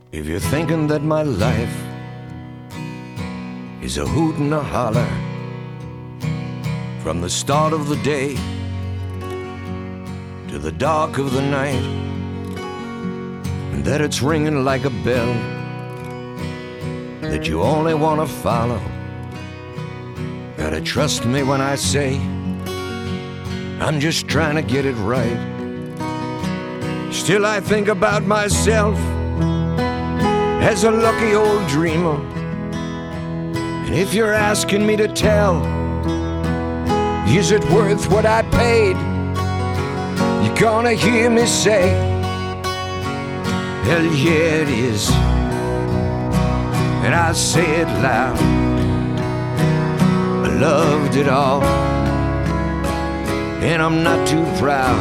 If you're thinking that my life is a hoot and a holler from the start of the day to the dark of the night, and that it's ringing like a bell that you only want to follow, gotta trust me when I say I'm just trying to get it right. Still I think about myself as a lucky old dreamer, and if you're asking me to tell, is it worth what I paid, you're gonna hear me say, hell yeah it is. And I say it loud, I loved it all, and I'm not too proud.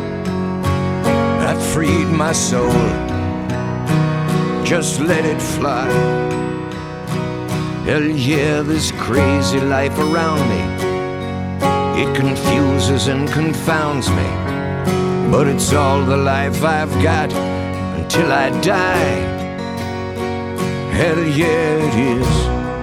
I freed my soul, just let it fly. Hell yeah, this crazy life around me, it confuses and confounds me, but it's all the life I've got until I die. Hell yeah it is.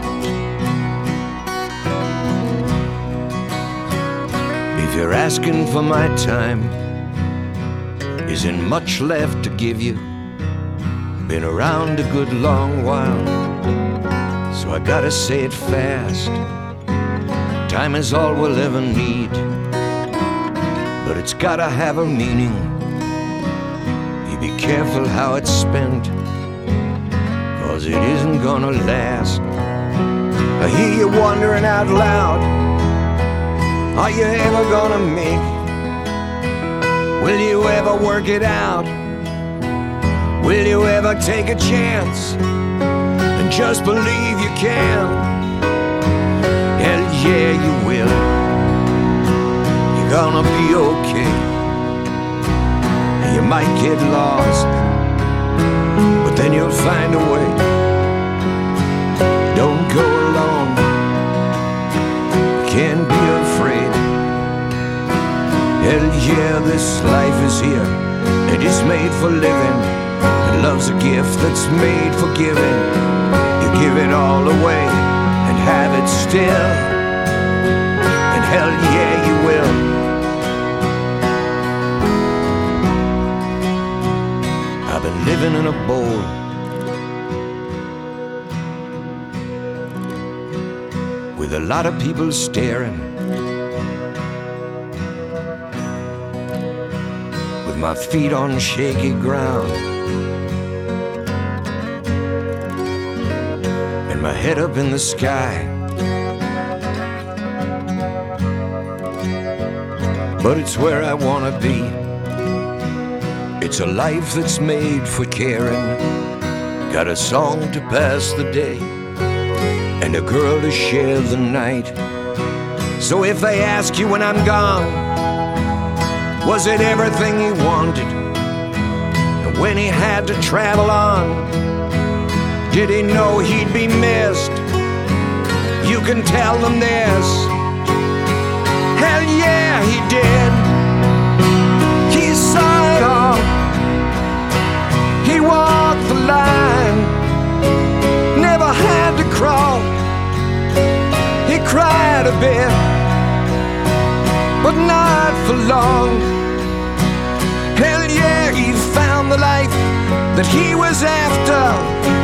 If you're asking for my time, isn't much left to give you. Been around a good long while, so I gotta say it fast. Time is all we'll ever need, but it's gotta have a meaning. You be careful how it's spent, 'cause it isn't gonna last. I hear you wondering out loud, are you ever gonna make it? Will you ever work it out? Will you ever take a chance and just believe you can? Hell yeah you will. You're gonna be okay. You might get lost, but then you'll find a way. Don't go alone, can't be afraid. Hell yeah, this life is here, it is made for living, and love's a gift that's made for giving. You give it all away and have it still, and hell yeah you will. I've been living in a bowl, with a lot of people staring, with my feet on shaky ground, and my head up in the sky. But it's where I wanna be. It's a life that's made for caring. Got a song to pass the day, and a girl to share the night. So if they ask you when I'm gone, was it everything he wanted? And when he had to travel on, did he know he'd be missed? You can tell them this, hell yeah he did. He saw it all, he walked the line, never had to crawl. He cried a bit, but not for long. Hell yeah, he found the life that he was after.